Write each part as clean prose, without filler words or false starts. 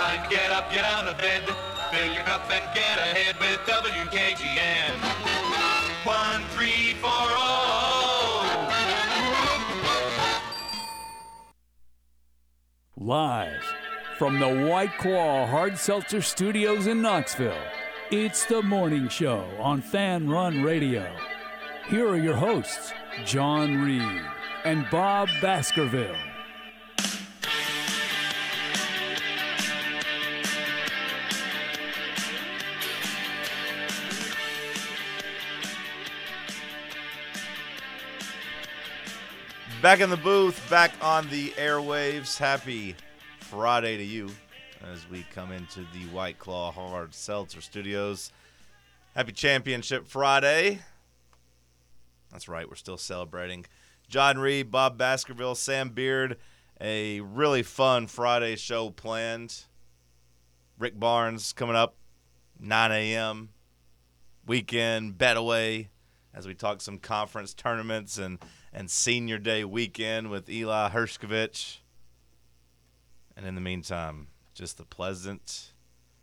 Time to get up, get out of bed. Fill your cup and get ahead with WKGN. 1, 3, 4, oh. Live from the White Claw Hard Seltzer Studios in Knoxville, it's The Morning Show on Fan Run Radio. Here are your hosts, John Reed and Bob Baskerville. Back in the booth, back on the airwaves. Happy Friday to you as we come into the White Claw Hard Seltzer Studios. Happy Championship Friday. That's right, we're still celebrating. John Reed, Bob Baskerville, Sam Beard. A really fun Friday show planned. Rick Barnes coming up, 9 a.m. Weekend, Betaway, as we talk some conference tournaments and Senior Day weekend with Eli Hershkovich. And in the meantime, just the pleasant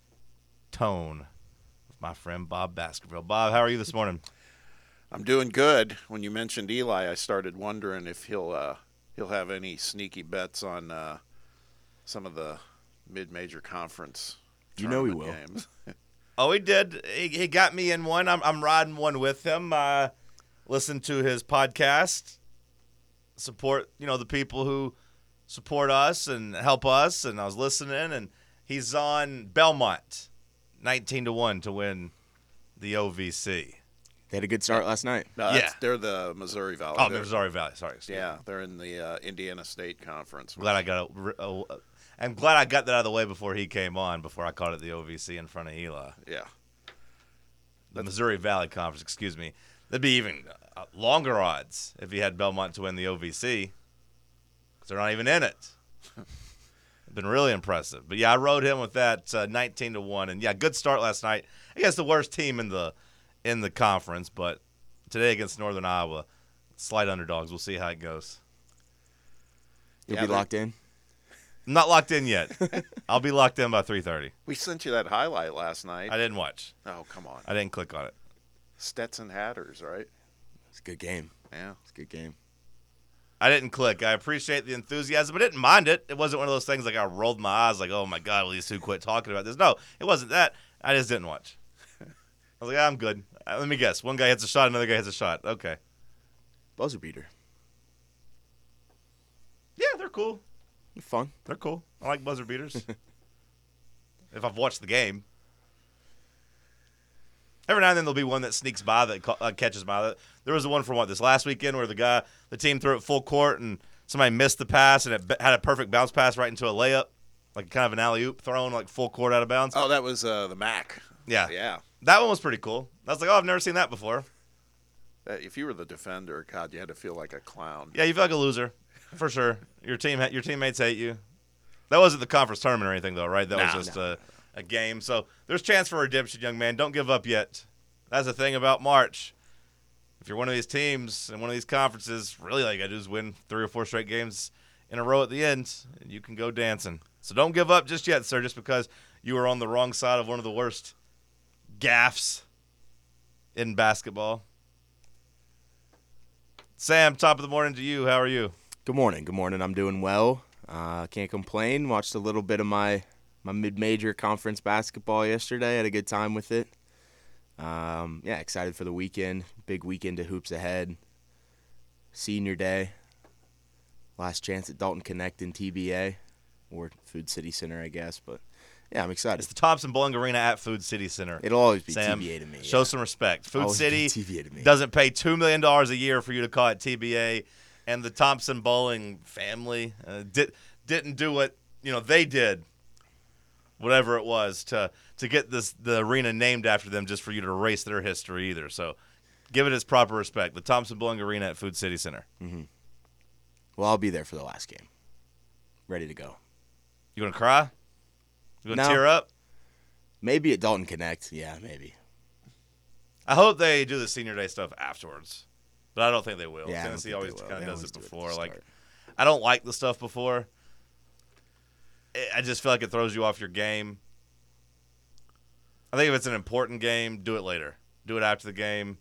tone of my friend Bob Baskerville. Bob, how are you this morning? I'm doing good. When you mentioned Eli, I started wondering if he'll have any sneaky bets on some of the mid-major conference tournament games. Oh, he did. He got me in one. I'm riding one with him. Listen to his podcast. Support, the people who support us and help us. And I was listening, and he's on Belmont, 19-1 to win the OVC. They had a good start last night. No, yeah. They're the Missouri Valley. Oh, Missouri Valley. Sorry. Yeah, they're in the Indiana State Conference. I'm glad I got that out of the way before he came on, before I called it the OVC in front of Eli. Yeah. The Missouri Valley Conference, excuse me. That'd be even longer odds if he had Belmont to win the OVC, because they're not even in it. It's been really impressive. But, yeah, I rode him with that 19-1. And, yeah, good start last night. I guess the worst team in the conference, but today against Northern Iowa, slight underdogs. We'll see how it goes. You'll be locked in? I'm not locked in yet. I'll be locked in by 3:30. We sent you that highlight last night. I didn't watch. Oh, come on. I didn't click on it. Stetson Hatters, right? It's a good game. Yeah. It's a good game. I didn't click. I appreciate the enthusiasm, but I didn't mind it. It wasn't one of those things like I rolled my eyes like, oh, my God, will these two quit talking about this? No, it wasn't that. I just didn't watch. I was like, I'm good. Let me guess. One guy hits a shot, another guy hits a shot. Okay. Buzzer beater. Yeah, they're cool. Fun. They're cool. I like buzzer beaters. If I've watched the game. Every now and then there'll be one that sneaks by that catches my. There was the one from this last weekend where the team threw it full court and somebody missed the pass and it had a perfect bounce pass right into a layup, like kind of an alley-oop thrown like full court out of bounds. Oh, that was the MAC. Yeah. Yeah. That one was pretty cool. I was like, I've never seen that before. If you were the defender, God, you had to feel like a clown. Yeah, you feel like a loser, for sure. Your teammates hate you. That wasn't the conference tournament or anything, though, right? That was just a game. So there's chance for redemption, young man. Don't give up yet. That's the thing about March. If you're one of these teams in one of these conferences, really all you got to do is win 3 or 4 straight games in a row at the end, and you can go dancing. So don't give up just yet, sir, just because you were on the wrong side of one of the worst gaffes in basketball. Sam, top of the morning to you. How are you? Good morning. Good morning. I'm doing well. Can't complain. Watched a little bit of my mid-major conference basketball yesterday. Had a good time with it. Excited for the weekend. Big weekend of hoops ahead. Senior Day. Last chance at Dalton Connect in TBA. Or Food City Center, I guess. But, yeah, I'm excited. It's the Thompson Bowling Arena at Food City Center. It'll always be Sam, TBA to me. Show some respect. Food always City TBA to me. doesn't pay $2 million a year for you to call it TBA. And the Thompson Bowling family didn't do what they did, whatever it was, to get the arena named after them just for you to erase their history either. So give it its proper respect. The Thompson Bowling Arena at Food City Center. Mm-hmm. Well, I'll be there for the last game. Ready to go. You going to cry? You going to No. tear up? Maybe at Dalton Connect. Yeah, maybe. I hope they do the Senior Day stuff afterwards, but I don't think they will. Yeah, I don't Tennessee think always they will. kind They of does always it do it at before. the Like, start. I don't like the stuff before. I just feel like it throws you off your game. I think if it's an important game, do it later. Do it after the game.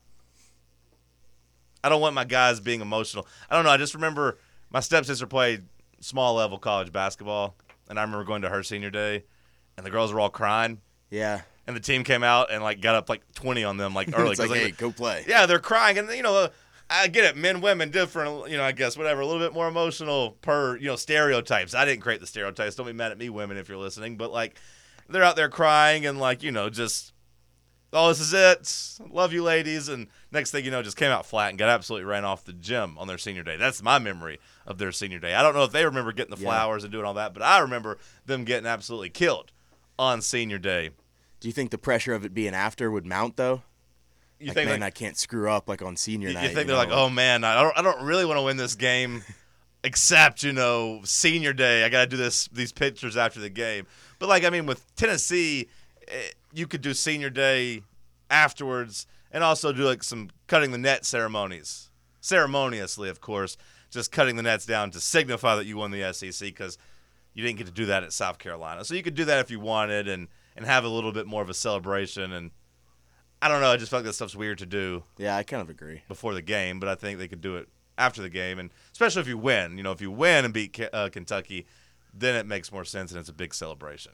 I don't want my guys being emotional. I don't know. I just remember my stepsister played small-level college basketball, and I remember going to her senior day, and the girls were all crying. Yeah. And the team came out and, got up, 20 on them, early. It's hey, go play. Yeah, they're crying. And, I get it. Men, women, different, I guess, whatever. A little bit more emotional per, stereotypes. I didn't create the stereotypes. Don't be mad at me, women, if you're listening. But, they're out there crying and, just, oh, this is it. Love you, ladies. And next thing you know, just came out flat and got absolutely ran off the gym on their senior day. That's my memory of their senior day. I don't know if they remember getting the flowers and doing all that, but I remember them getting absolutely killed on senior day. Do you think the pressure of it being after would mount, though? You think, man, I can't screw up on senior night. You think they're oh, man, I don't really want to win this game except, senior day. I got to do these pictures after the game. But, with Tennessee, you could do senior day afterwards and also do, some cutting the net ceremonies. Ceremoniously, of course, just cutting the nets down to signify that you won the SEC because you didn't get to do that at South Carolina. So you could do that if you wanted and have a little bit more of a celebration. And I don't know. I just felt like that stuff's weird to do. Yeah, I kind of agree. Before the game, but I think they could do it after the game. And especially if you win. If you win and beat Kentucky, then it makes more sense and it's a big celebration.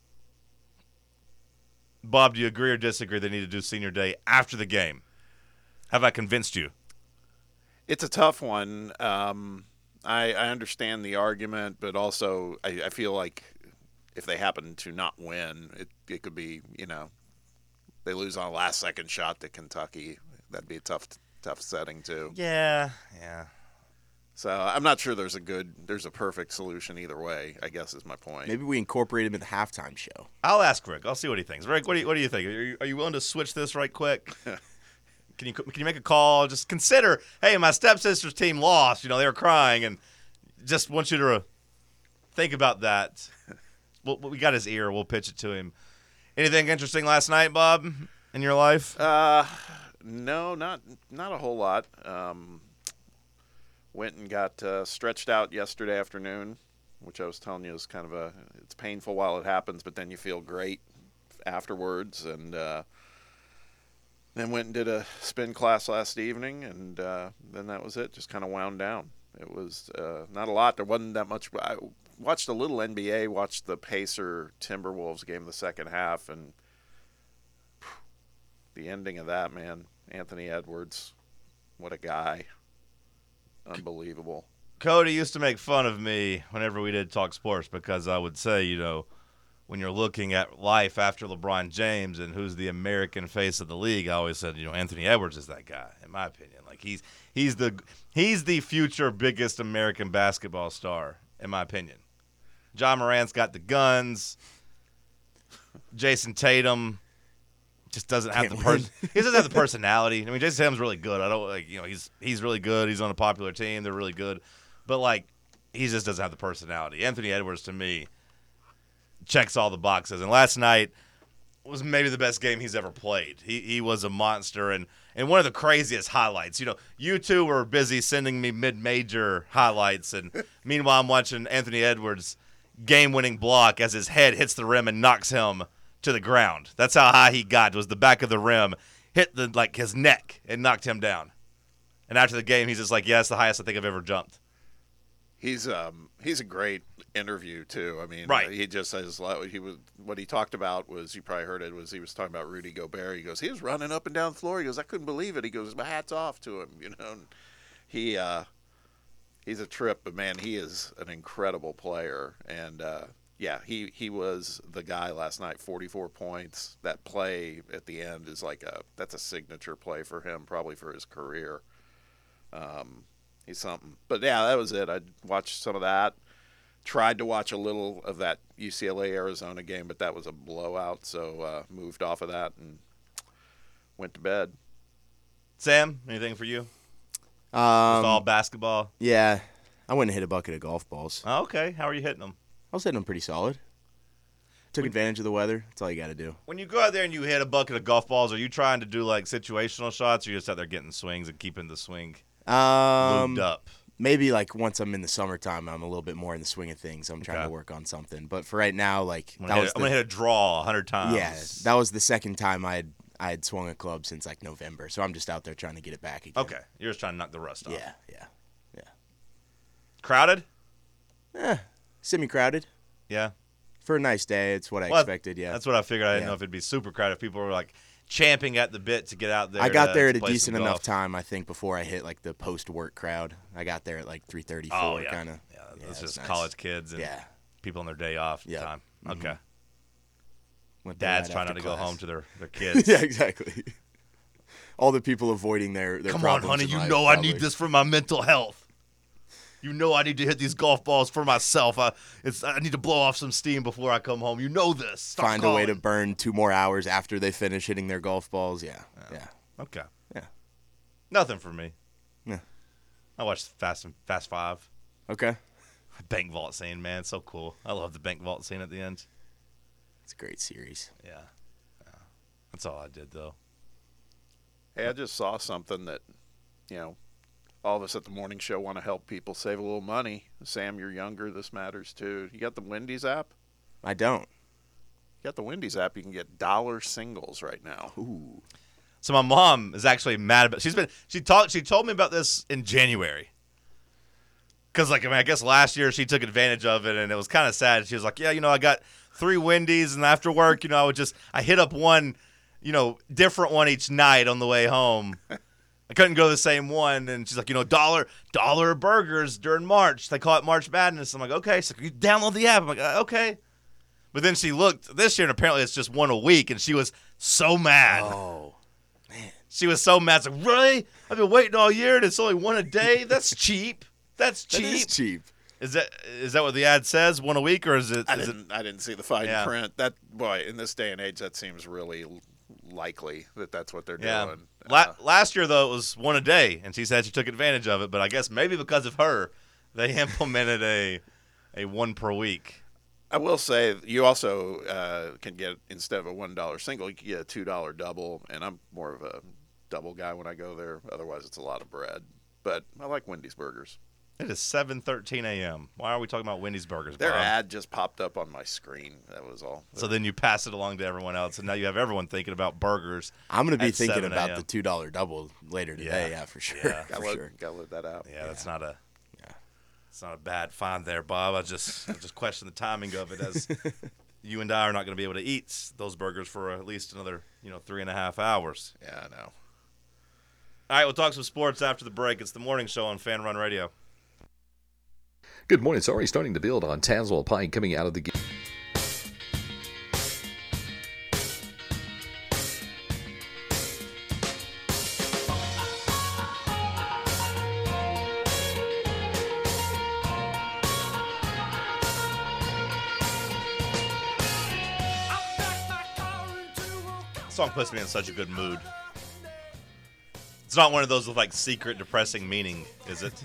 Bob, do you agree or disagree they need to do senior day after the game? Have I convinced you? It's a tough one. I understand the argument, but also I feel like if they happen to not win, it could be, they lose on a last-second shot to Kentucky. That'd be a tough setting too. Yeah. So I'm not sure there's a perfect solution either way, I guess is my point. Maybe we incorporate him in the halftime show. I'll ask Rick. I'll see what he thinks. Rick, what do you think? Are you willing to switch this right quick? Can you make a call? Just consider, hey, my stepsister's team lost. They were crying, and just want you to think about that. We got his ear. We'll pitch it to him. Anything interesting last night, Bob, in your life? No, not a whole lot. Went and got stretched out yesterday afternoon, which I was telling you is kind of it's painful while it happens, but then you feel great afterwards. And then went and did a spin class last evening, and then that was it. Just kind of wound down. It was not a lot. There wasn't that much. I watched a little NBA, watched the Pacer-Timberwolves game the second half, and the ending of that, man, Anthony Edwards, what a guy. Unbelievable. Cody used to make fun of me whenever we did talk sports because I would say, when you're looking at life after LeBron James and who's the American face of the league, I always said, Anthony Edwards is that guy, in my opinion. He's the future biggest American basketball star, in my opinion. John Morant's got the guns. Jason Tatum just doesn't have he doesn't have the personality. I mean, Jason Tatum's really good. I don't he's really good. He's on a popular team. They're really good. But he just doesn't have the personality. Anthony Edwards to me checks all the boxes. And last night was maybe the best game he's ever played. He was a monster and one of the craziest highlights. You two were busy sending me mid-major highlights and meanwhile I'm watching Anthony Edwards game-winning block as his head hits the rim and knocks him to the ground. That's how high he got. It was the back of the rim, hit his neck and knocked him down. And after the game, he's just yeah, that's the highest I think I've ever jumped. He's a great interview too. I mean, right. He just says what he talked about was, you probably heard it, was he was talking about Rudy Gobert. He goes, he was running up and down the floor. He goes, I couldn't believe it. He goes, my hat's off to him. And he's a trip, but man, he is an incredible player. And yeah, he was the guy last night. 44 points. That play at the end is that's a signature play for him, probably for his career. He's something. But yeah, that was it. I watched some of that. Tried to watch a little of that UCLA-Arizona game, but that was a blowout, so moved off of that and went to bed. Sam, anything for you? Just all basketball? Yeah. I went and hit a bucket of golf balls. Oh, okay. How are you hitting them? I was hitting them pretty solid. Took advantage of the weather. That's all you got to do. When you go out there and you hit a bucket of golf balls, are you trying to do situational shots, or you just out there getting swings and keeping the swing lubed up? maybe like once I'm in the summertime, I'm a little bit more in the swing of things. I'm trying to work on something. But for right now, like I'm gonna hit a draw 100 times. Yeah, that was the second time I had swung a club since like November. So I'm just out there trying to get it back again. Okay, you're just trying to knock the rust off. Yeah. Crowded? Semi-crowded. Yeah. For a nice day, it's what I expected. Yeah, that's what I figured. I didn't know if it'd be super crowded. If people were like champing at the bit to get out there. I got there at a play decent some golf. enough time, I think, before I hit like the post-work crowd. I got there at like 3:34, Oh, yeah. kind of. Yeah, it's just nice. college kids and people on their day off Yeah. time. Mhm. Okay. Went there Dads right trying not after to go class. home to their kids. Yeah, exactly. All the people avoiding their Come on, problems honey. in You life, know I probably. need this for my mental health. You know I need to hit these golf balls for myself. I need to blow off some steam before I come home. You know this. Stop Find a way to calling. burn 2 more hours after they finish hitting their golf balls. Yeah. Okay. Yeah. Nothing for me. Yeah. I watched Fast 5. Okay. Bank vault scene, man. It's so cool. I love the bank vault scene at the end. It's a great series. Yeah. That's all I did, though. Hey, I just saw something that, all of us at the morning show want to help people save a little money. Sam, you're younger. This matters, too. You got the Wendy's app? I don't. You got the Wendy's app. You can get dollar singles right now. Ooh. So my mom is actually mad about. She told me about this in January. Cause I guess last year she took advantage of it and it was kind of sad. She was like, yeah, I got 3 Wendy's and after work, I hit up one, different one each night on the way home. I couldn't go to the same one, and she's like, dollar burgers during March. They call it March Madness. I'm like, okay. So you download the app. I'm like, okay. But then she looked this year, and apparently it's just one a week, and she was so mad. Oh. She was so mad. It's like, really? I've been waiting all year, and it's only one a day? That's cheap. That's cheap. That is cheap. Is that what the ad says? One a week, or is it? I didn't see the fine Yeah. print. That boy, in this day and age, that seems really likely that that's what they're doing. Last year, though, it was one a day, and she said she took advantage of it. But I guess maybe because of her, they implemented a one per week. I will say you also can get, instead of a $1 single, you can get a $2 double, and I'm more of a double guy when I go there. Otherwise, it's a lot of bread. But I like Wendy's burgers. It is 7:13 a.m. Why are we talking about Wendy's burgers, Their Bob? ad just popped up on my screen. That was all. So then you pass it along to everyone else, and now you have everyone thinking about burgers. I'm going to be at thinking 7 about a.m. the $2 double later today. Yeah, for sure. Yeah. For sure. Gotta load that out. Yeah, that's not a bad find there, Bob. I just question the timing of it, as you and I are not going to be able to eat those burgers for at least another 3.5 hours. Yeah, I know. All right, we'll talk some sports after the break. It's the morning show on Fan Run Radio. Good morning. It's already starting to build on Tazewell Pike coming out of the game. This song puts me in such a good mood. It's not one of those with like secret depressing meaning, is it?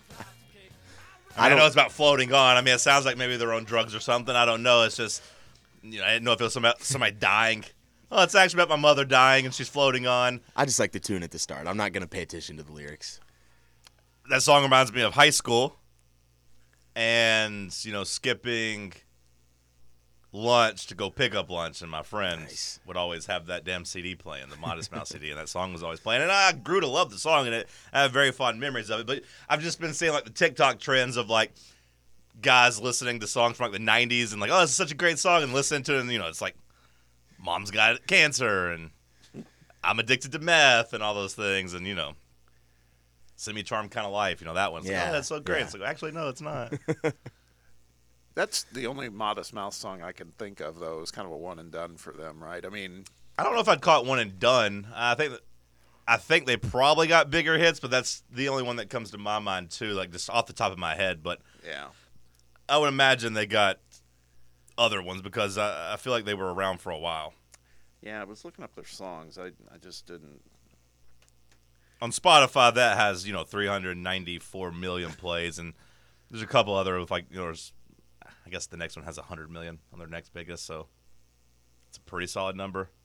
I know it's about floating on. I mean, it sounds like maybe they're on drugs or something. I don't know. It's just, I didn't know if it was somebody dying. Oh, it's actually about my mother dying and she's floating on. I just like the tune at the start. I'm not going to pay attention to the lyrics. That song reminds me of high school and, skipping lunch to go pick up lunch, and my friends would always have that damn CD playing, the Modest Mouse CD, and that song was always playing. And I grew to love the song, and I have very fond memories of it. But I've just been seeing like the TikTok trends of like guys listening to songs from like the 90s and like, oh, this is such a great song, and listening to it, and it's like Mom's got cancer and I'm addicted to meth and all those things, and Semi-Charmed Kind of Life, that one's like, oh, that's so great. Yeah. It's like, actually, no, it's not. That's the only Modest Mouse song I can think of, though. It was kind of a one and done for them, right? I mean, I don't know if I'd call it one and done. I think they probably got bigger hits, but that's the only one that comes to my mind too, like just off the top of my head. But yeah, I would imagine they got other ones because I feel like they were around for a while. Yeah, I was looking up their songs. I just didn't. On Spotify, that has 394 million plays, and there's a couple other with like I guess the next one has 100 million on their next biggest, so it's a pretty solid number.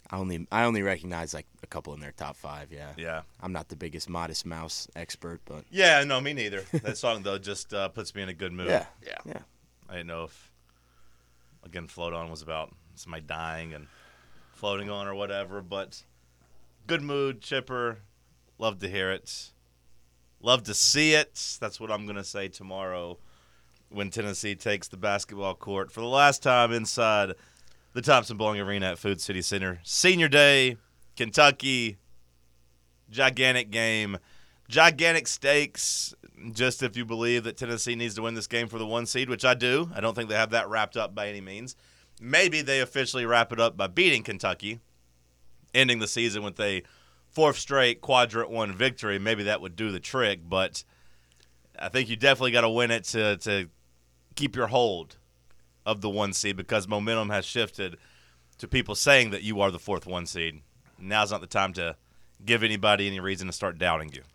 I only recognize like a couple in their top 5. Yeah. Yeah. I'm not the biggest Modest Mouse expert, but Yeah, no, me neither. That song though just puts me in a good mood. yeah. I didn't know if, again, Float On was about somebody dying and floating on or whatever, but good mood, chipper. Love to hear it. Love to see it. That's what I'm going to say tomorrow when Tennessee takes the basketball court for the last time inside the Thompson Bowling Arena at Food City Center. Senior Day, Kentucky, gigantic game. Gigantic stakes, just if you believe that Tennessee needs to win this game for the 1 seed, which I do. I don't think they have that wrapped up by any means. Maybe they officially wrap it up by beating Kentucky, ending the season with a 4th straight Quadrant 1 victory. Maybe that would do the trick, but I think you definitely got to win it to keep your hold of the 1 seed because momentum has shifted to people saying that you are the 4th 1 seed. Now's not the time to give anybody any reason to start doubting you.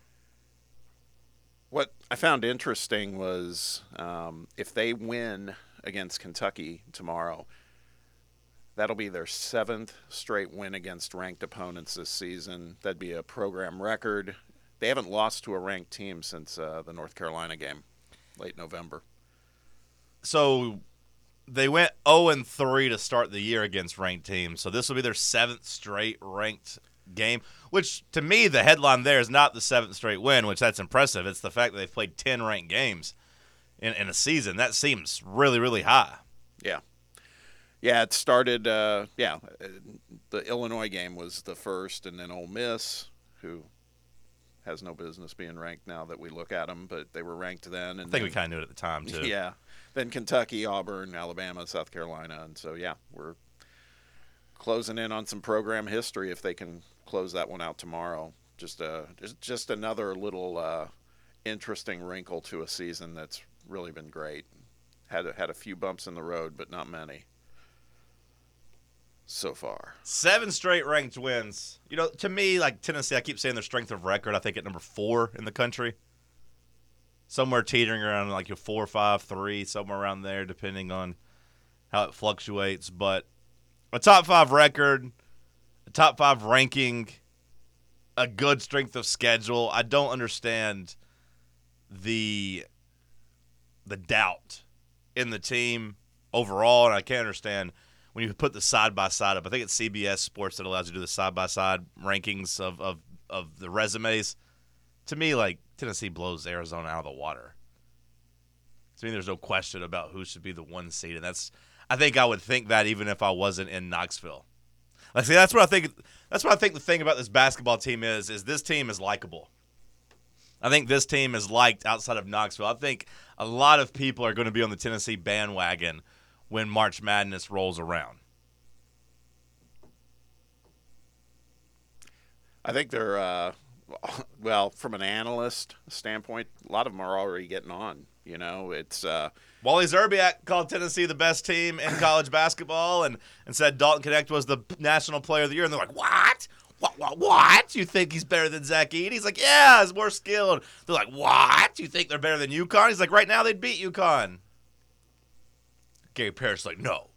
What I found interesting was if they win against Kentucky tomorrow, that'll be their 7th straight win against ranked opponents this season. That'd be a program record. They haven't lost to a ranked team since the North Carolina game, late November. So they went 0-3 to start the year against ranked teams. So this will be their 7th straight ranked game, which to me the headline there is not the 7th straight win, which that's impressive. It's the fact that they've played 10 ranked games in a season. That seems really, really high. Yeah. Yeah, it started, the Illinois game was the first, and then Ole Miss, who has no business being ranked now that we look at them, but they were ranked then. And I think we kind of knew it at the time, too. Yeah. Then Kentucky, Auburn, Alabama, South Carolina. And so, yeah, we're closing in on some program history if they can close that one out tomorrow. Just another little interesting wrinkle to a season that's really been great. Had a few bumps in the road, but not many so far. 7 straight ranked wins. You know, to me, like Tennessee, I keep saying their strength of record, I think at number 4 in the country. Somewhere teetering around like your 4, 5, 3, somewhere around there, depending on how it fluctuates. But a top 5 record, a top 5 ranking, a good strength of schedule. I don't understand the doubt in the team overall, and I can't understand when you put the side-by-side up. I think it's CBS Sports that allows you to do the side-by-side rankings of the resumes. To me, like, Tennessee blows Arizona out of the water. To me, there's no question about who should be the 1 seed, and I think I would think that even if I wasn't in Knoxville. Like, see, that's what I think. That's what I think the thing about this basketball team is this team is likable. I think this team is liked outside of Knoxville. I think a lot of people are going to be on the Tennessee bandwagon when March Madness rolls around. I think they're, well, from an analyst standpoint, a lot of them are already getting on. You know, it's Wally Zerbiak called Tennessee the best team in college basketball and said Dalton Knecht was the national player of the year. And they're like, what? What? You think he's better than Zach Edey? He's like, yeah, he's more skilled. They're like, what? You think they're better than UConn? He's like, right now they'd beat UConn. Gary Parrish's like, no.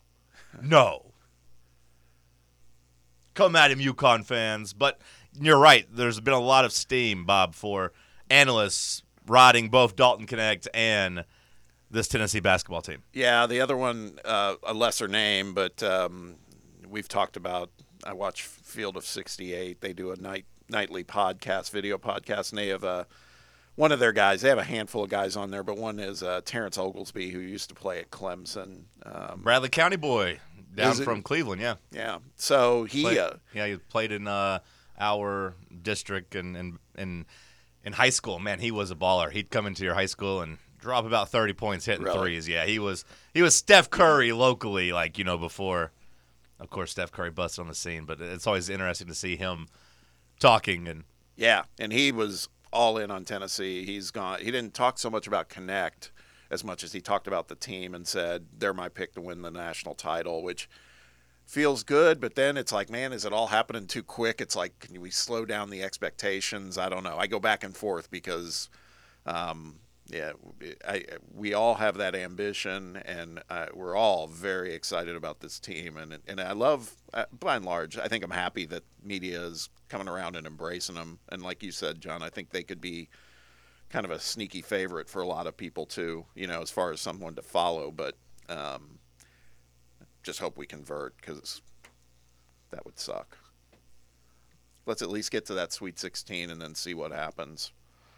Come at him, UConn fans. But you're right. There's been a lot of steam, Bob, for analysts riding both Dalton Knecht and this Tennessee basketball team. Yeah, the other one, a lesser name, but we've talked about. I watch Field of 68. They do a nightly podcast, video podcast, and they have one of their guys. They have a handful of guys on there, but one is Terrence Oglesby, who used to play at Clemson. Bradley County boy down from Cleveland, yeah. Yeah. So he he played in our district and in high school. Man, he was a baller. He'd come into your high school and drop about 30 points hitting threes. Yeah, he was Steph Curry locally, like, you know, before, of course, Steph Curry busted on the scene. But it's always interesting to see him talking. And he was all in on Tennessee. He didn't talk so much about Knecht as much as he talked about the team and said they're my pick to win the national title, which feels good, but then it's like, man, is it all happening too quick? It's like, can we slow down the expectations? I don't know. I go back and forth because Yeah, we all have that ambition, and we're all very excited about this team. And I love, by and large, I think I'm happy that media is coming around and embracing them. And like you said, John, I think they could be kind of a sneaky favorite for a lot of people too, as far as someone to follow. But just hope we convert, because that would suck. Let's at least get to that Sweet 16 and then see what happens.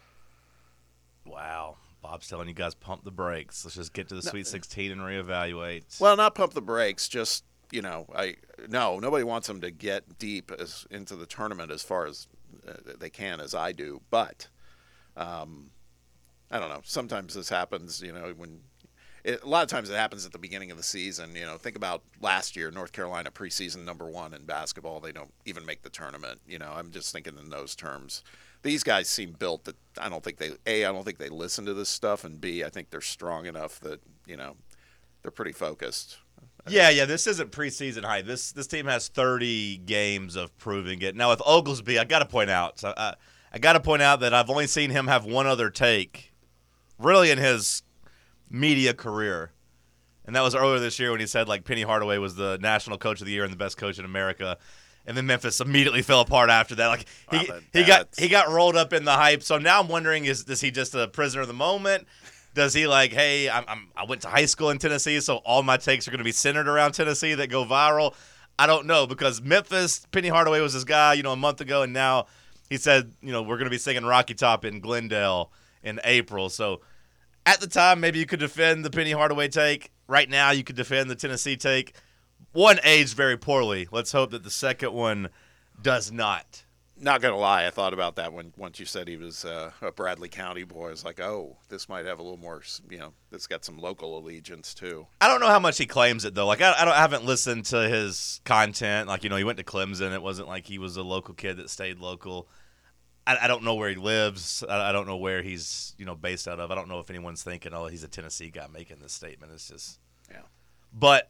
Wow. Bob's telling you guys pump the brakes. Let's just get to the Sweet 16 and reevaluate. Well, not pump the brakes, just, nobody wants them to get deep into the tournament as far as they can, as I do. But I don't know. Sometimes this happens, a lot of times it happens at the beginning of the season. Think about last year, North Carolina preseason #1 in basketball. They don't even make the tournament. I'm just thinking in those terms. These guys seem built that I don't think they listen to this stuff, and B, I think they're strong enough that, they're pretty focused. Yeah, this isn't preseason hype. This team has 30 games of proving it. Now, with Oglesby, I got to point out that I've only seen him have one other take, really, in his media career, and that was earlier this year when he said Penny Hardaway was the National Coach of the Year and the best coach in America, and then Memphis immediately fell apart after that. He got rolled up in the hype. So now I'm wondering, is he just a prisoner of the moment? Does he hey, I went to high school in Tennessee, so all my takes are going to be centered around Tennessee that go viral? I don't know, because Memphis, Penny Hardaway was his guy, a month ago, and now he said, we're going to be singing Rocky Top in Glendale in April. So at the time, maybe you could defend the Penny Hardaway take. Right now, you could defend the Tennessee take. One aged very poorly. Let's hope that the second one does not. Not going to lie, I thought about that once you said he was a Bradley County boy. I was like, oh, this might have a little more, it's got some local allegiance too. I don't know how much he claims it, though. I haven't listened to his content. He went to Clemson. It wasn't like he was a local kid that stayed local. I don't know where he lives. I don't know where he's, based out of. I don't know if anyone's thinking, oh, he's a Tennessee guy making this statement. It's just, yeah. But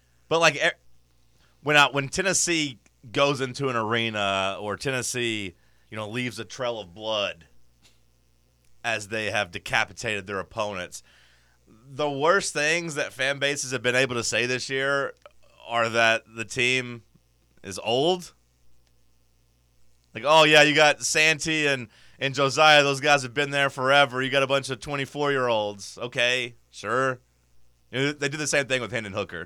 when Tennessee goes into an arena, or Tennessee, leaves a trail of blood as they have decapitated their opponents, the worst things that fan bases have been able to say this year are that the team is old. Oh, yeah, you got Santee and Josiah. Those guys have been there forever. You got a bunch of 24-year-olds. Okay, sure. They do the same thing with Hendon Hooker.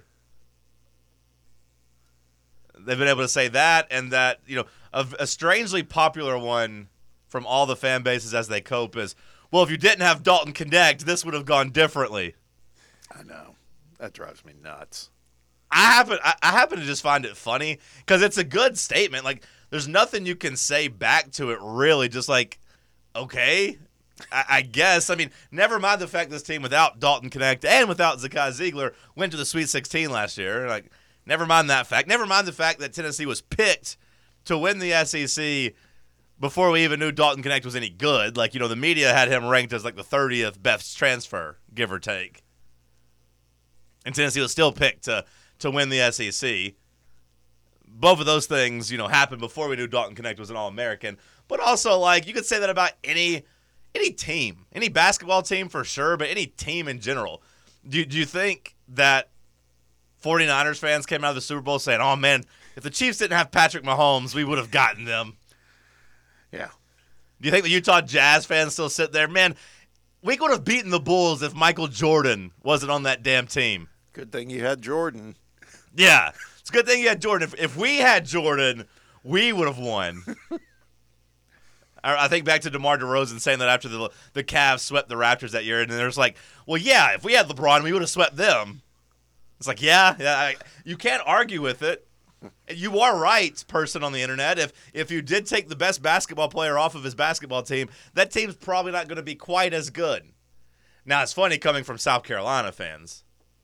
They've been able to say that, and that, a strangely popular one from all the fan bases as they cope is, well, if you didn't have Dalton Connect, this would have gone differently. I know. That drives me nuts. I happen to just find it funny because it's a good statement. There's nothing you can say back to it, really. Just okay, I guess. Never mind the fact this team without Dalton Connect and without Zakai Ziegler went to the Sweet 16 last year. Never mind that fact. Never mind the fact that Tennessee was picked to win the SEC before we even knew Dalton Connect was any good. The media had him ranked as the 30th best transfer, give or take. And Tennessee was still picked to win the SEC. Both of those things, happened before we knew Dalton Connect was an All-American. But also, you could say that about any team, any basketball team for sure, but any team in general. Do you think that 49ers fans came out of the Super Bowl saying, oh, man, if the Chiefs didn't have Patrick Mahomes, we would have gotten them? Yeah. Do you think the Utah Jazz fans still sit there? Man, we could have beaten the Bulls if Michael Jordan wasn't on that damn team. Good thing you had Jordan. Yeah. It's a good thing you had Jordan. If we had Jordan, we would have won. I think back to DeMar DeRozan saying that after the Cavs swept the Raptors that year, and there's well, yeah, if we had LeBron, we would have swept them. It's you can't argue with it. You are right, person on the internet. If you did take the best basketball player off of his basketball team, that team's probably not going to be quite as good. Now, it's funny coming from South Carolina fans.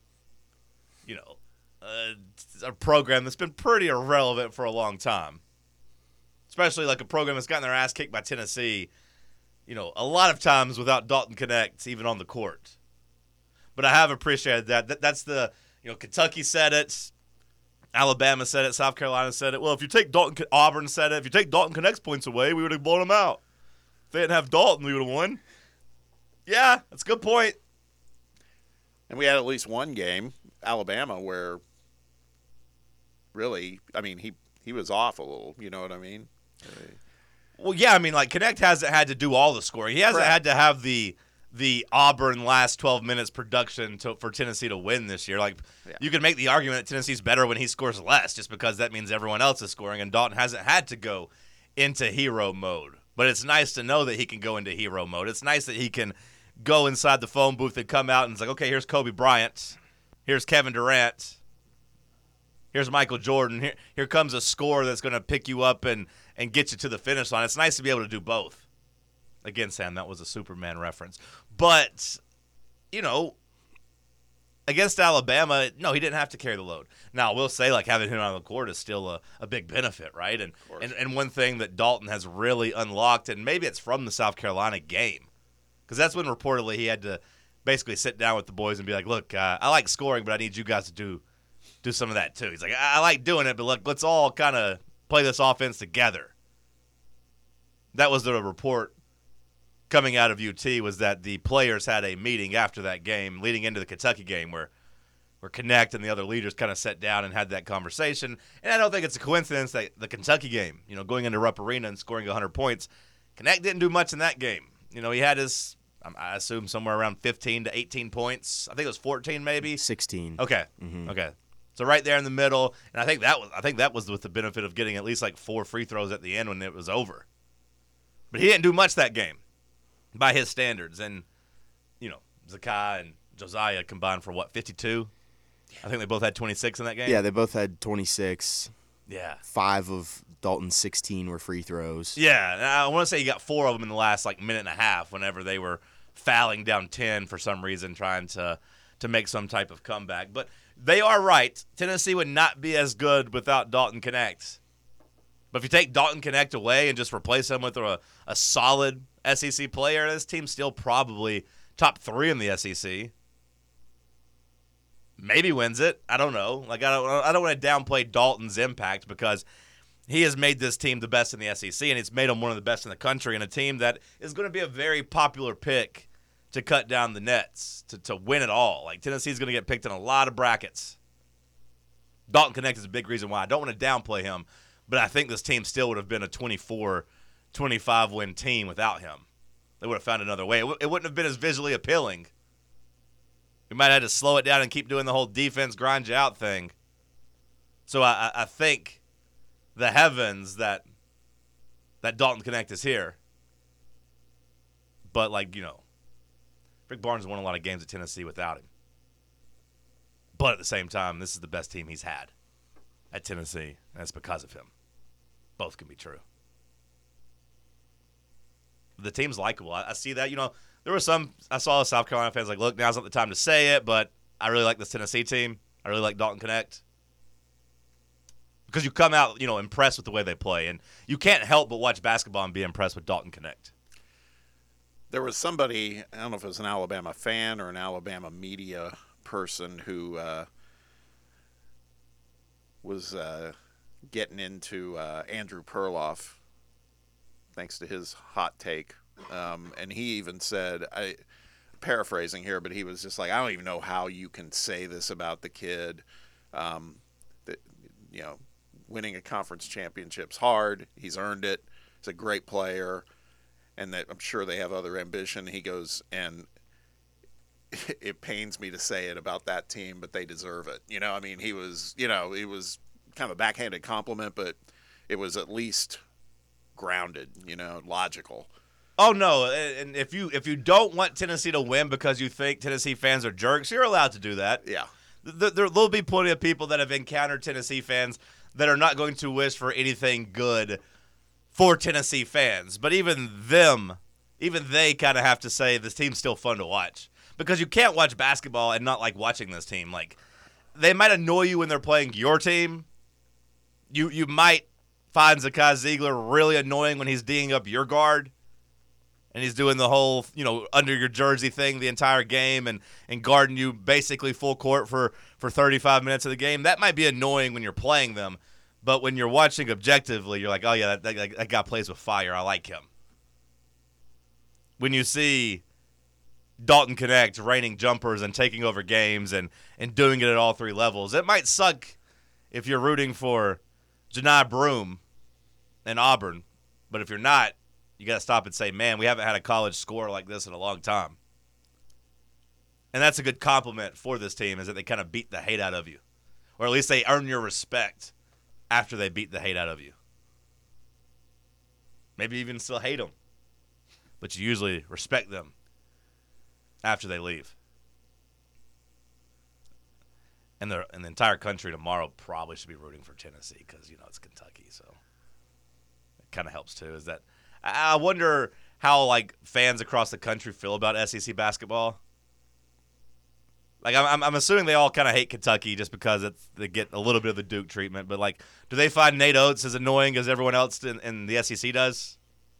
A program that's been pretty irrelevant for a long time. Especially a program that's gotten their ass kicked by Tennessee, a lot of times without Dalton Connect even on the court. But I have appreciated that. That's the, Kentucky said it, Alabama said it, South Carolina said it. Well, if you take Auburn said it, if you take Dalton Connect's points away, we would have blown them out. If they didn't have Dalton, we would have won. Yeah, that's a good point. And we had at least one game, Alabama, where really, I mean, he was off a little. You know what I mean? Well, yeah, I mean, like, Connect hasn't had to do all the scoring. He hasn't had to have the Auburn last 12 minutes production for Tennessee to win this year. Like, you can make the argument that Tennessee's better when he scores less just because that means everyone else is scoring, and Dalton hasn't had to go into hero mode. But it's nice to know that he can go into hero mode. It's nice that he can go inside the phone booth and come out and it's like, okay, here's Kobe Bryant. Here's Kevin Durant. Here's Michael Jordan. Here comes a score that's going to pick you up and get you to the finish line. It's nice to be able to do both. Again, Sam, that was a Superman reference. But, you know, against Alabama, no, he didn't have to carry the load. Now, I will say, like, having him on the court is still a big benefit, right? And one thing that Dalton has really unlocked, and maybe it's from the South Carolina game, because that's when reportedly he had to basically sit down with the boys and be like, look, I like scoring, but I need you guys to do some of that too. He's like, I like doing it, but look, let's all kind of play this offense together. That was the report coming out of UT, was that the players had a meeting after that game, leading into the Kentucky game, where Connect and the other leaders kind of sat down and had that conversation. And I don't think it's a coincidence that the Kentucky game, you know, going into Rupp Arena and scoring 100 points, Connect didn't do much in that game. You know, he had his, I assume, somewhere around 15 to 18 points. I think it was 14 maybe. 16. Okay. Mm-hmm. Okay. So right there in the middle, and I think that was with the benefit of getting at least like 4 free throws at the end when it was over. But he didn't do much that game by his standards. And, you know, Zakai and Josiah combined for what, 52? I think they both had 26 in that game. Yeah, they both had 26. Yeah. 5 of Dalton's 16 were free throws. Yeah, and I want to say he got 4 of them in the last like minute and a half whenever they were fouling down 10 for some reason, trying to make some type of comeback. But they are right. Tennessee would not be as good without Dalton Connect. But if you take Dalton Connect away and just replace him with a solid SEC player, this team's still probably top 3 in the SEC. Maybe wins it. I don't know. Like, I don't want to downplay Dalton's impact because he has made this team the best in the SEC, and it's made them one of the best in the country, and a team that is going to be a very popular pick to cut down the nets, to win it all. Like, Tennessee's going to get picked in a lot of brackets. Dalton Connect is a big reason why. I don't want to downplay him, but I think this team still would have been a 24, 25-win team without him. They would have found another way. It wouldn't have been as visually appealing. We might have had to slow it down and keep doing the whole defense grind you out thing. So I think the heavens that Dalton Connect is here. But, like, you know, Rick Barnes won a lot of games at Tennessee without him. But at the same time, this is the best team he's had at Tennessee, and that's because of him. Both can be true. The team's likable. I see that. You know, there were I saw South Carolina fans like, look, now's not the time to say it, but I really like this Tennessee team. I really like Dalton Connect. Because you come out, you know, impressed with the way they play, and you can't help but watch basketball and be impressed with Dalton Connect. There was somebody, I don't know if it was an Alabama fan or an Alabama media person who was getting into Andrew Perloff, thanks to his hot take. And he even said, paraphrasing here, but he was just like, I don't even know how you can say this about the kid. That, you know, winning a conference championship's hard. He's earned it. He's a great player. And that I'm sure they have other ambition. He goes, and it pains me to say it about that team, but they deserve it. You know, I mean, he was kind of a backhanded compliment, but it was at least grounded, you know, logical. Oh, no, and if you don't want Tennessee to win because you think Tennessee fans are jerks, you're allowed to do that. Yeah. There'll be plenty of people that have encountered Tennessee fans that are not going to wish for anything good for Tennessee fans. But even they kind of have to say this team's still fun to watch. Because you can't watch basketball and not like watching this team. Like, they might annoy you when they're playing your team. You might find Zakai Ziegler really annoying when he's D'ing up your guard. And he's doing the whole, you know, under your jersey thing the entire game and guarding you basically full court for 35 minutes of the game. That might be annoying when you're playing them. But when you're watching objectively, you're like, oh, yeah, that guy plays with fire. I like him. When you see Dalton Connect raining jumpers and taking over games and doing it at all three levels. It might suck if you're rooting for Janai Broome and Auburn, but if you're not, you got to stop and say, man, we haven't had a college scorer like this in a long time. And that's a good compliment for this team, is that they kind of beat the hate out of you. Or at least they earn your respect after they beat the hate out of you. Maybe you even still hate them, but you usually respect them after they leave. And the entire country tomorrow probably should be rooting for Tennessee because, it's Kentucky. So it kind of helps too. Is that I wonder how, fans across the country feel about SEC basketball. I'm assuming they all kind of hate Kentucky just because they get a little bit of the Duke treatment. But, do they find Nate Oates as annoying as everyone else in the SEC does?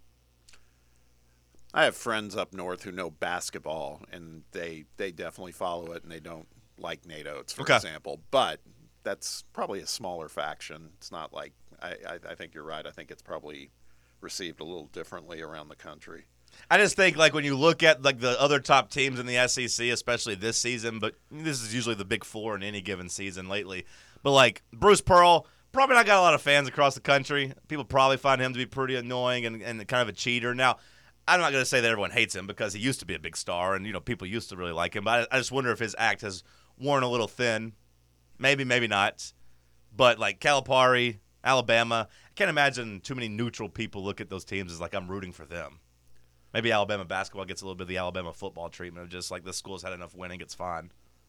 I have friends up north who know basketball, and they definitely follow it, and they don't like Nate Oates, for example. But that's probably a smaller faction. It's not like I think you're right. I think it's probably received a little differently around the country. I just think, when you look at, the other top teams in the SEC, especially this season, but this is usually the big four in any given season lately. But, Bruce Pearl, probably not got a lot of fans across the country. People probably find him to be pretty annoying and kind of a cheater. Now, I'm not going to say that everyone hates him because he used to be a big star and, people used to really like him. But I just wonder if his act has worn a little thin. Maybe, maybe not. But, Calipari, Alabama, I can't imagine too many neutral people look at those teams as, I'm rooting for them. Maybe Alabama basketball gets a little bit of the Alabama football treatment of just, this school's had enough winning, it's fine.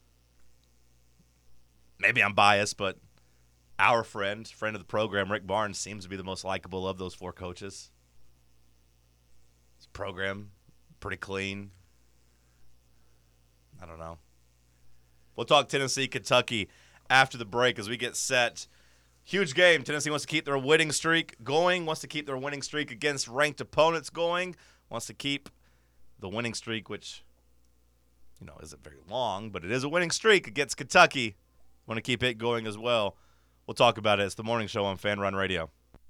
Maybe I'm biased, but our friend of the program, Rick Barnes, seems to be the most likable of those four coaches. His program, pretty clean. I don't know. We'll talk Tennessee, Kentucky after the break as we get set. Huge game. Tennessee wants to keep their winning streak going, wants to keep their winning streak against ranked opponents going, wants to keep the winning streak, which, isn't very long, but it is a winning streak against Kentucky. Want to keep it going as well. We'll talk about it. It's the morning show on Fan Run Radio.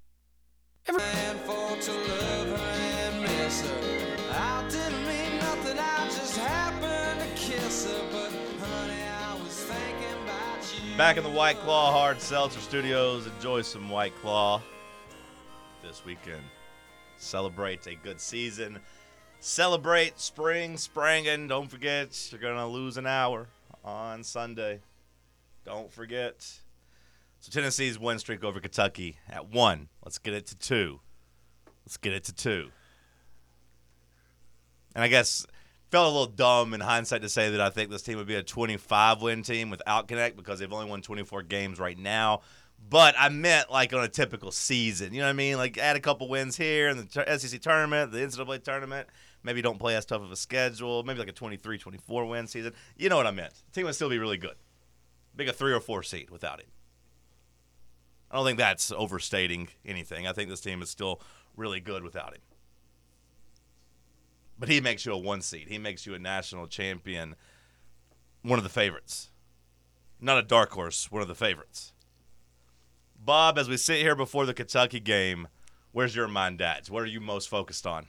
Back in the White Claw Hard Seltzer Studios. Enjoy some White Claw this weekend. Celebrate a good season. Celebrate spring, sprangin'. Don't forget, you're going to lose an hour on Sunday. Don't forget. So Tennessee's win streak over Kentucky at 1. Let's get it to 2. And I guess felt a little dumb in hindsight to say that I think this team would be a 25-win team without Connect because they've only won 24 games right now. But I meant on a typical season. You know what I mean? Add a couple wins here in the SEC tournament, the NCAA tournament. Maybe don't play as tough of a schedule. Maybe a 23, 24-win season. You know what I meant. The team would still be really good. Maybe a 3 or 4 seed without him. I don't think that's overstating anything. I think this team is still really good without him. But he makes you a 1 seed. He makes you a national champion, one of the favorites. Not a dark horse, one of the favorites. Bob, as we sit here before the Kentucky game, where's your mind at? What are you most focused on?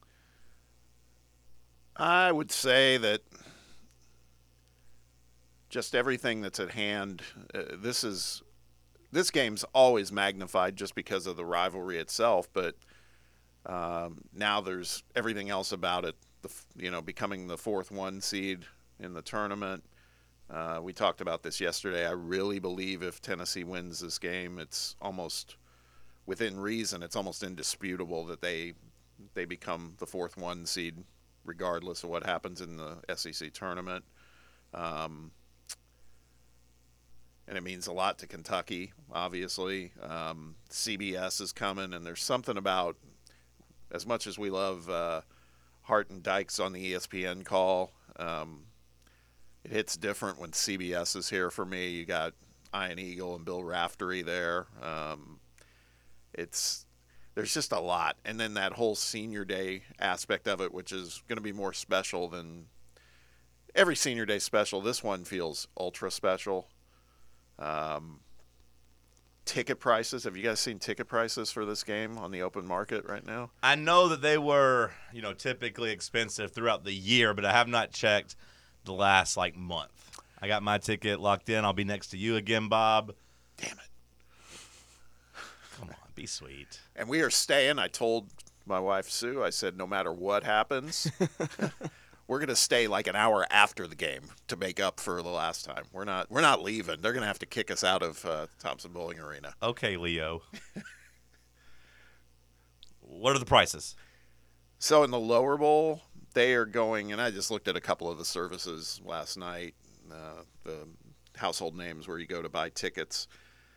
I would say that just everything that's at hand, this game's always magnified just because of the rivalry itself, but now there's everything else about it, becoming the 4th 1 seed in the tournament. We talked about this yesterday. I really believe if Tennessee wins this game, it's almost within reason. It's almost indisputable that they become the 4th 1 seed regardless of what happens in the SEC tournament. And it means a lot to Kentucky, obviously. CBS is coming, and there's something about, as much as we love Hart and Dykes on the ESPN call, it hits different when CBS is here for me. You got Ian Eagle and Bill Raftery there. There's just a lot. And then that whole senior day aspect of it, which is going to be more special than every senior day special. This one feels ultra special. ticket prices. Have you guys seen ticket prices for this game on the open market right now? I know that they were, typically expensive throughout the year, but I have not checked the last, month. I got my ticket locked in. I'll be next to you again, Bob. Damn it. Come on, be sweet. And we are staying. I told my wife, Sue, I said, no matter what happens, we're going to stay an hour after the game to make up for the last time. We're not leaving. They're going to have to kick us out of Thompson Bowling Arena. Okay, Leo. What are the prices? So in the lower bowl, they are going, and I just looked at a couple of the services last night, the household names where you go to buy tickets.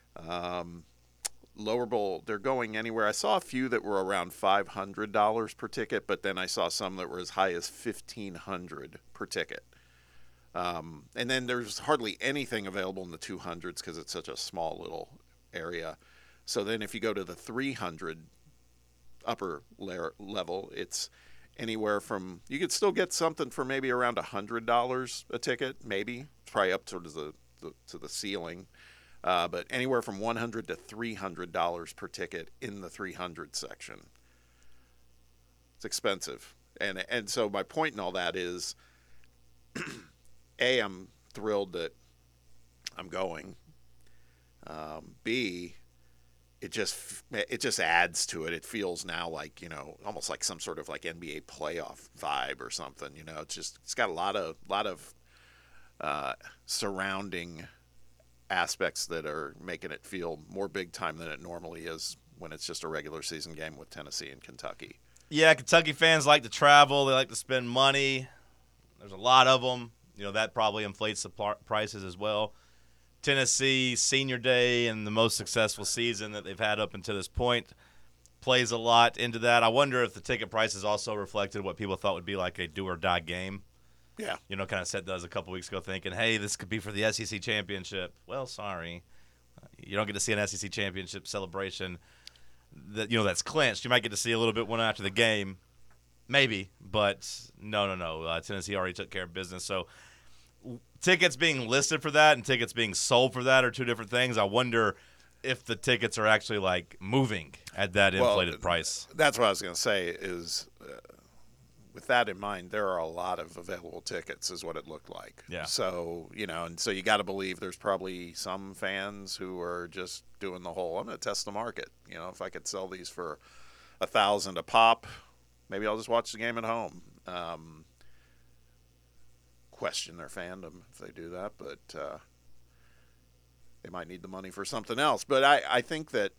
Lower bowl, they're going anywhere. I saw a few that were around $500 per ticket, but then I saw some that were as high as $1,500 per ticket. And then there's hardly anything available in the 200s because it's such a small little area. So then if you go to the 300 upper level, it's anywhere from, you could still get something for maybe around $100 a ticket, maybe. It's probably up towards to the ceiling. But anywhere from $100 to $300 per ticket in the 300 section. It's expensive. And so my point in all that is, A, I'm thrilled that I'm going. B, it just adds to it. It feels now like, almost like some sort of NBA playoff vibe or something. It's got a lot of surrounding aspects that are making it feel more big time than it normally is when it's just a regular season game with Tennessee and Kentucky. Yeah, Kentucky fans like to travel. They like to spend money. There's a lot of them. That probably inflates the prices as well. Tennessee senior day and the most successful season that they've had up until this point plays a lot into that. I wonder if the ticket prices also reflected what people thought would be like a do-or-die game. Yeah. Kind of said those a couple weeks ago thinking, hey, this could be for the SEC championship. Well, sorry. You don't get to see an SEC championship celebration that's clinched. You might get to see a little bit one after the game. Maybe. But no. Tennessee already took care of business. So tickets being listed for that and tickets being sold for that are two different things. I wonder if the tickets are actually, moving at that inflated price. That's what I was going to say is with that in mind, there are a lot of available tickets is what it looked like. Yeah. So, and so you got to believe there's probably some fans who are just doing the whole, I'm going to test the market. If I could sell these for $1,000 a pop, maybe I'll just watch the game at home. Question their fandom if they do that, but they might need the money for something else. But I think that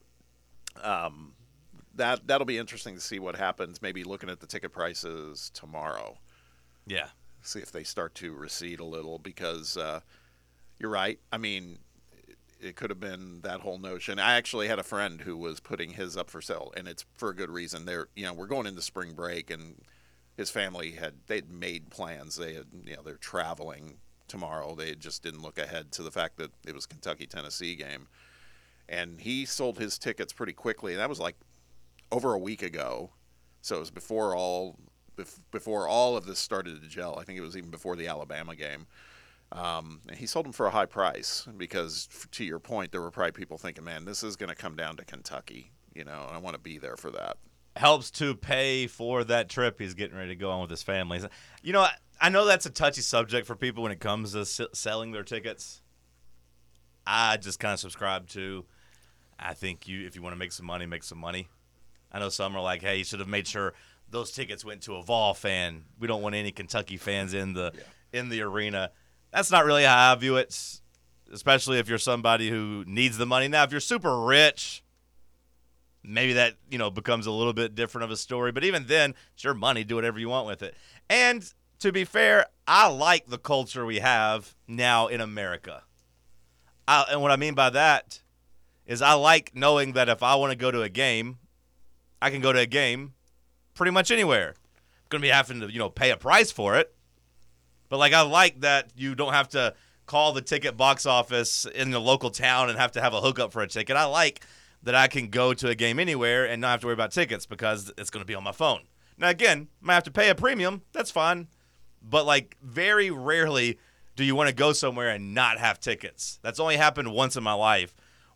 that'll be interesting to see what happens, maybe looking at the ticket prices tomorrow. Yeah. See if they start to recede a little because you're right. I mean, it could have been that whole notion. I actually had a friend who was putting his up for sale, and it's for a good reason. We're going into spring break, and his family they'd made plans. They're traveling tomorrow. They just didn't look ahead to the fact that it was Kentucky-Tennessee game. And he sold his tickets pretty quickly, and that was over a week ago. So it was before all of this started to gel. I think it was even before the Alabama game. And he sold them for a high price because, to your point, there were probably people thinking, man, this is going to come down to Kentucky, and I want to be there for that. Helps to pay for that trip he's getting ready to go on with his family. I know that's a touchy subject for people when it comes to selling their tickets. I just kind of subscribe to, I think if you want to make some money, make some money. I know some are like, hey, you should have made sure those tickets went to a Vol fan. We don't want any Kentucky fans in the arena. That's not really how I view it, especially if you're somebody who needs the money. Now, if you're super rich, maybe that, becomes a little bit different of a story. But even then, it's your money. Do whatever you want with it. And to be fair, I like the culture we have now in America. And what I mean by that is I like knowing that if I want to go to a game, I can go to a game pretty much anywhere. I'm going to be having to, pay a price for it. But, I like that you don't have to call the ticket box office in the local town and have to have a hookup for a ticket. I like that I can go to a game anywhere and not have to worry about tickets because it's going to be on my phone. Now, again, I might have to pay a premium. That's fine. But, very rarely do you want to go somewhere and not have tickets. That's only happened once in my life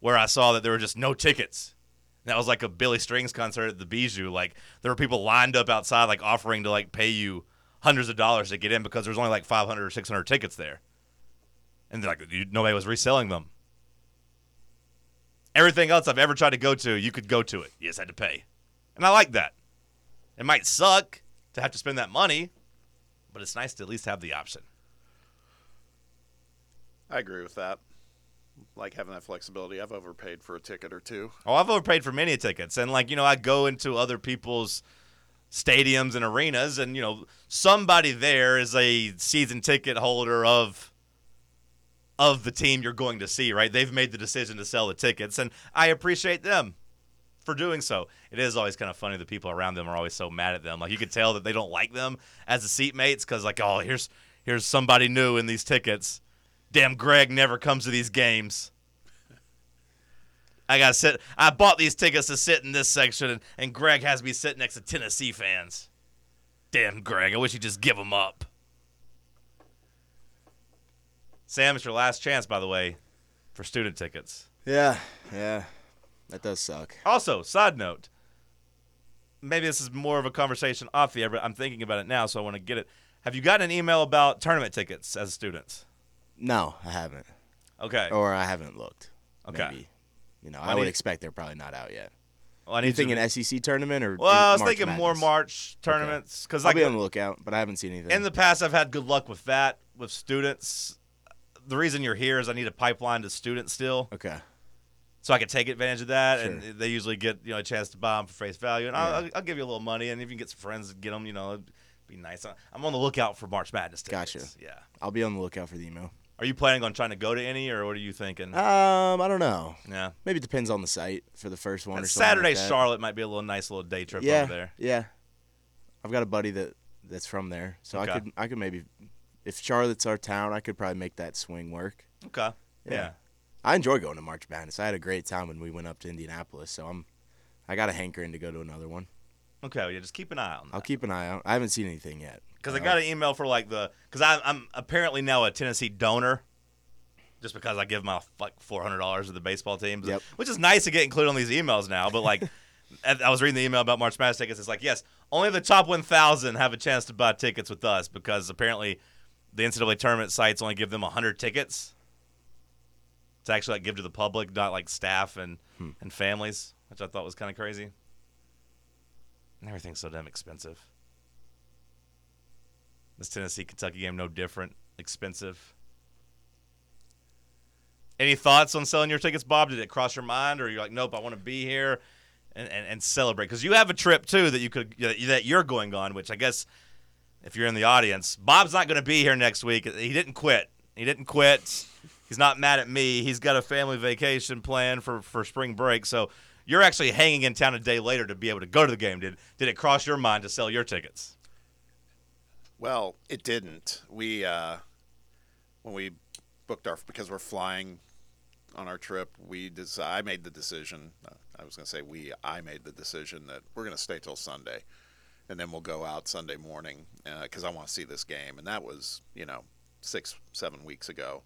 where I saw that there were just no tickets. And that was like a Billy Strings concert at the Bijou. Like, there were people lined up outside, like, offering to, like, pay you hundreds of dollars to get in because there was only, like, 500 or 600 tickets there. And, like, nobody was reselling them. Everything else I've ever tried to go to, you could go to it. You just had to pay. And I like that. It might suck to have to spend that money, but it's nice to at least have the option. I agree with that. Like having that flexibility. I've overpaid for a ticket or two. Oh, I've overpaid for many tickets. And, like, I go into other people's stadiums and arenas, and, somebody there is a season ticket holder of the team you're going to see, right? They've made the decision to sell the tickets, and I appreciate them for doing so. It is always kind of funny that people around them are always so mad at them. Like, you could tell that they don't like them as the seatmates because, like, oh, here's somebody new in these tickets. Damn, Greg never comes to these games. I bought these tickets to sit in this section, and Greg has me sit next to Tennessee fans. Damn, Greg, I wish you'd just give them up. Sam, it's your last chance, by the way, for student tickets. Yeah. That does suck. Also, side note, maybe this is more of a conversation off the air, but I'm thinking about it now, so I want to get it. Have you gotten an email about tournament tickets as students? No, I haven't. Okay. Or I haven't looked. Okay. Maybe. I would expect they're probably not out yet. Well, You think an SEC tournament or Well, I was March thinking Madness? more March tournaments. Okay. Because I'll be on the lookout, but I haven't seen anything. in the past, I've had good luck with that, with students. The reason you're here is I need a pipeline to students still. Okay. So I can take advantage of that, Sure. and they usually get a chance to buy them for face value, and I'll give you a little money, and if you can get some friends and get them, it'd be nice. I'm on the lookout for March Madness tickets. Gotcha. Yeah. I'll be on the lookout for the email. Are you planning on trying to go to any, or what are you thinking? I don't know. Yeah. Maybe it depends on the site for the first one. And or something Saturday, like that. Charlotte might be a nice little day trip Yeah, over there. yeah. I've got a buddy that's from there, so Okay. I could maybe, if Charlotte's our town, I could probably make that swing work. Okay. Yeah. I enjoy going to March Madness. I had a great time when we went up to Indianapolis, so I got a hankering to go to another one. Okay. Well, yeah. Just keep an eye on that. I'll keep an eye out. I haven't seen anything yet. Because I got an email for because I'm apparently now a Tennessee donor, just because I give my like $400 to the baseball teams, Yep. which is nice to get included on these emails now. But like, I was reading the email about March Madness tickets. It's like, yes, only the top 1,000 have a chance to buy tickets with us because apparently the NCAA tournament sites only give them 100 tickets to actually like give to the public, not like staff and families, which I thought was kind of crazy. And everything's so damn expensive. This Tennessee-Kentucky game, no different. Expensive. Any thoughts on selling your tickets, Bob? Did it cross your mind, or you're like, nope, I want to be here and celebrate? Because you have a trip too that you're going on, which I guess if you're in the audience, Bob's not going to be here next week. He didn't quit. He's not mad at me. He's got a family vacation planned for spring break, so you're actually hanging in town a day later to be able to go to the game. Did it cross your mind to sell your tickets? Well, it didn't. We when we booked because we're flying on our trip, I made the decision. I made the decision that we're going to stay till Sunday, and then we'll go out Sunday morning because I want to see this game, and that was 6-7 weeks ago.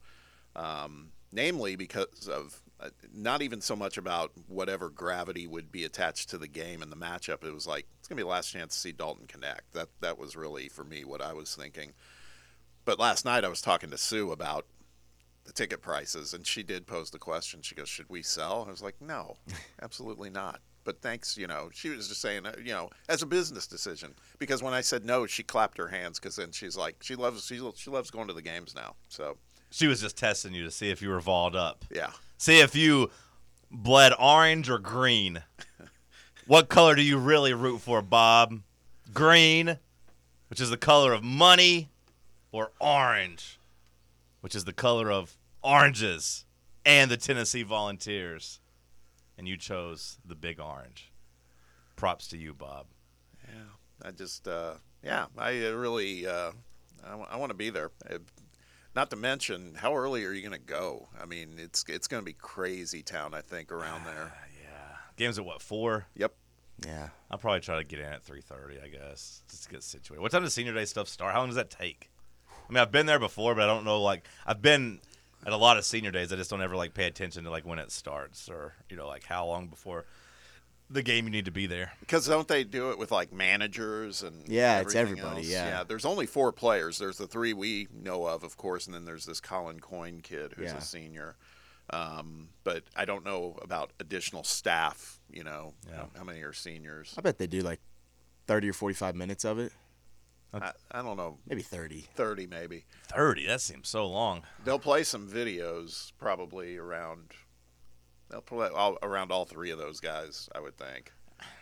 Namely because of not even so much about whatever gravity would be attached to the game and the matchup. It was like, it's going to be the last chance to see Dalton connect. That was really, for me, what I was thinking. But last night I was talking to Sue about the ticket prices, and she did pose the question. She goes, should we sell? I was like, no, absolutely not. But thanks, she was just saying, as a business decision. Because when I said no, she clapped her hands because then she's like, she loves going to the games now. So She was just testing you to see if you were balled up. yeah. See if you bled orange or green. What color do you really root for, Bob? Green, which is the color of money, or orange, which is the color of oranges and the Tennessee Volunteers. And you chose the big orange. Props to you, Bob. Yeah. I just, I really, I want to be there. Not to mention, how early are you going to go? I mean, it's going to be crazy town, I think, around there. Yeah. Game's at what, 4? Yep. Yeah. I'll probably try to get in at 3:30, I guess, just to get situated. What time does senior day stuff start? How long does that take? I mean, I've been there before, but I don't know. Like, I've been At a lot of senior days, I just don't ever like pay attention to like when it starts or like how long before the game you need to be there. Because don't they do it with like managers and it's everything everybody. else? Yeah. There's only 4 players. There's the 3 we know of course, and then there's this Colin Coyne kid who's a senior. But I don't know about additional staff. How many are seniors? I bet they do like 30 or 45 minutes of it. I don't know. Maybe 30. 30 maybe. 30? That seems so long. They'll play some videos probably around. They'll play around all 3 of those guys, I would think.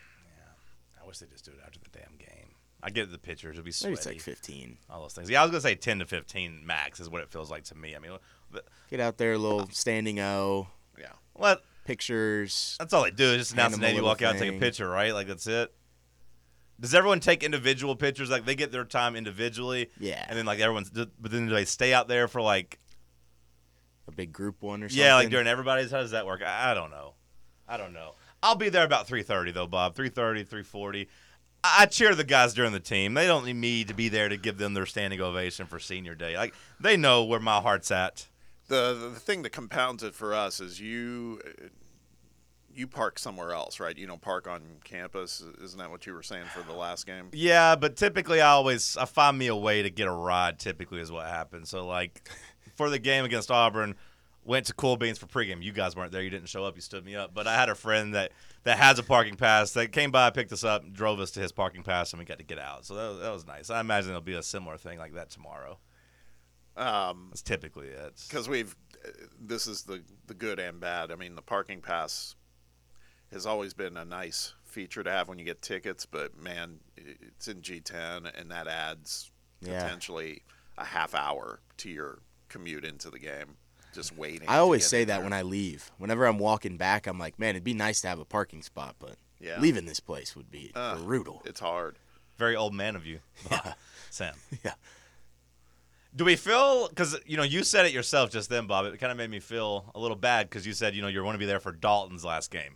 I wish they just do it after the damn game. I get the pictures. It'll be sweaty. Maybe it's like 15. All those things. Yeah, I was going to say 10 to 15 max is what it feels like to me. I mean, Get out there, a little standing O. Yeah. what? Pictures. That's all they do is just announce the Hand them a name, you little walk out and take a thing. picture, right? Like, that's it. Does everyone take individual pictures? Like, they get their time individually? Yeah. And then, like, but then do they stay out there for, like, A big group one or something. yeah, like during everybody's? How does that work? I don't know. I'll be there about 3:30, though, Bob. 3:30, 3:40. I cheer the guys during the team. They don't need me to be there to give them their standing ovation for senior day. Like, they know where my heart's at. The thing that compounds it for us is you park somewhere else, right? You don't park on campus. Isn't that what you were saying for the last game? Yeah, but typically I find me a way to get a ride, typically is what happens. So, like, for the game against Auburn, went to Cool Beans for pregame. You guys weren't there. You didn't show up. You stood me up. But I had a friend that has a parking pass that came by, picked us up, drove us to his parking pass, and we got to get out. So that was nice. I imagine there'll be a similar thing like that tomorrow. That's typically it. Because this is the good and bad. I mean, the parking pass has always been a nice feature to have when you get tickets, but man, it's in G10, and that adds potentially a half hour to your commute into the game. Just waiting. I always say that when I leave. Whenever I'm walking back, I'm like, man, it'd be nice to have a parking spot, but leaving this place would be brutal. It's hard. Very old man of you, Sam. Yeah. Do we feel, because, you said it yourself just then, Bob, it kind of made me feel a little bad because you said, you're going to be there for Dalton's last game.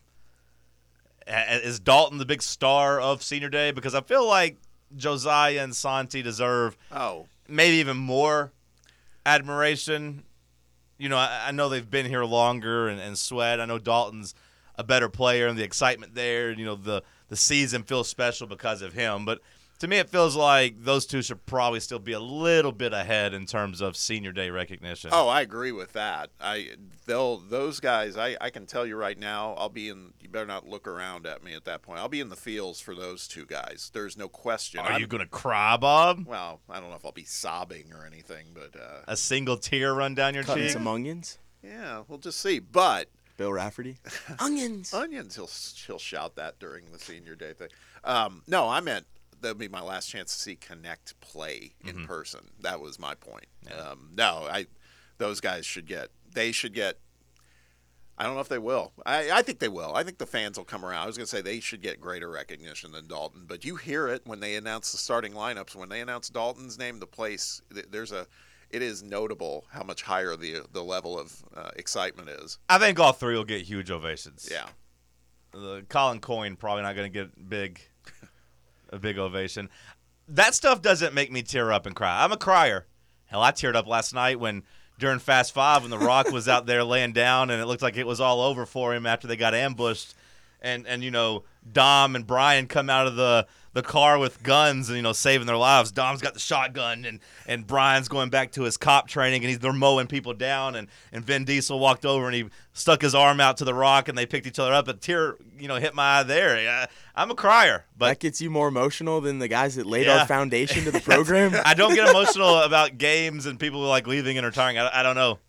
Is Dalton the big star of Senior Day? Because I feel like Josiah and Santi deserve maybe even more admiration. I know they've been here longer and Sweat. I know Dalton's a better player and the excitement there. The season feels special because of him. But to me, it feels like those two should probably still be a little bit ahead in terms of Senior Day recognition. Oh, I agree with that. Those guys, I can tell you right now, I'll be in. You better not look around at me at that point. I'll be in the fields for those two guys. There's no question. Are you gonna cry, Bob? Well, I don't know if I'll be sobbing or anything, but a single tear run down your Cutting cheek. some onions. Yeah, we'll just see. But Bill Rafferty. Onions. Onions. He'll shout that during the Senior Day thing. No, I meant. That'll be my last chance to see Connect play in person. That was my point. Yeah. Those guys should get. They should get. I don't know if they will. I think they will. I think the fans will come around. I was going to say they should get greater recognition than Dalton, but you hear it when they announce the starting lineups. When they announce Dalton's name, the place it is notable how much higher the level of excitement is. I think all three will get huge ovations. Yeah. Colin Coyne probably not going to get a big ovation. That stuff doesn't make me tear up and cry. I'm a crier. Hell, I teared up last night during Fast Five when The Rock was out there laying down and it looked like it was all over for him after they got ambushed. And Dom and Brian come out of the car with guns and, saving their lives. Dom's got the shotgun and Brian's going back to his cop training and they're mowing people down and Vin Diesel walked over and he stuck his arm out to The Rock and they picked each other up. A tear, hit my eye there. I'm a crier. But that gets you more emotional than the guys that laid our foundation to the program? I don't get emotional about games and people like leaving and retiring. I don't know.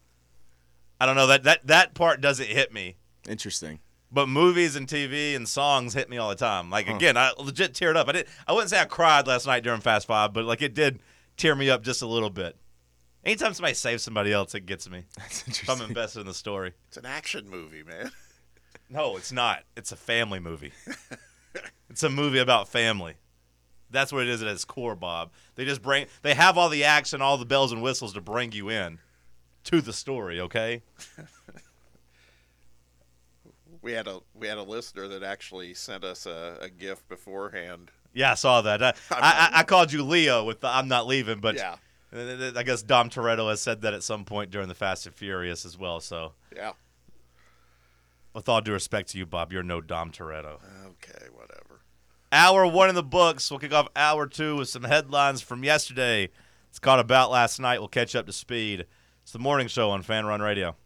That part doesn't hit me. Interesting. But movies and TV and songs hit me all the time. Like, again, I legit teared up. I wouldn't say I cried last night during Fast Five, but, like, it did tear me up just a little bit. Anytime somebody saves somebody else, it gets me. That's interesting. If I'm invested in the story. It's an action movie, man. No, it's not. It's a family movie. It's a movie about family. That's what it is at its core, Bob. They have all the action, all the bells and whistles to bring you in to the story, okay? We had a listener that actually sent us a gift beforehand. Yeah, I saw that. I called you Leo with the I'm not leaving, but I guess Dom Toretto has said that at some point during the Fast and Furious as well. So, Yeah. with all due respect to you, Bob, you're no Dom Toretto. Okay, whatever. Hour 1 in the books. We'll kick off hour 2 with some headlines from yesterday. It's caught about last night. We'll catch up to speed. It's the morning show on Fan Run Radio.